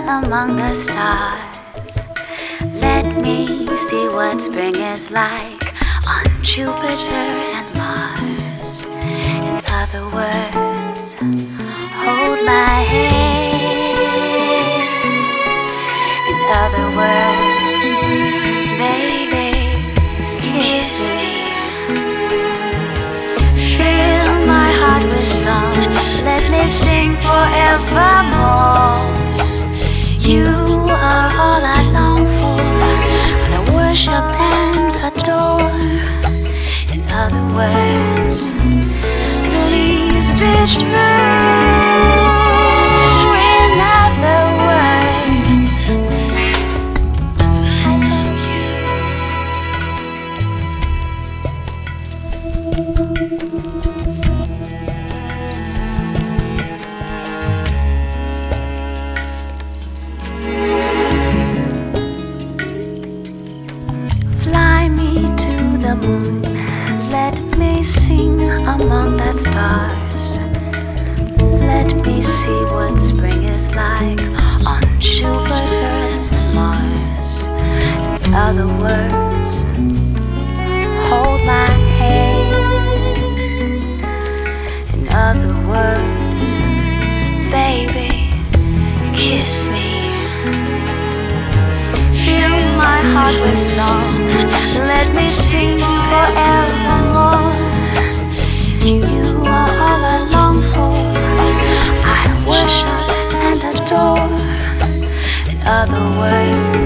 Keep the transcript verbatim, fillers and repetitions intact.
among the stars. Let me see what spring is like on Jupiter and Mars. In other words, hold my hand. In other words, baby, kiss me. Fill my heart with song. Let me sing forevermore. You are all I long for, all I worship and adore. In other words, please be true. In other words, I love you. Fly me to the moon, let me sing among the stars. Let me see what spring is like on Jupiter and Mars. In other words, hold my hand. In other words, baby, kiss me. Fill my heart with song. Let me sing forevermore. You are all I long for, I worship and adore. In other words,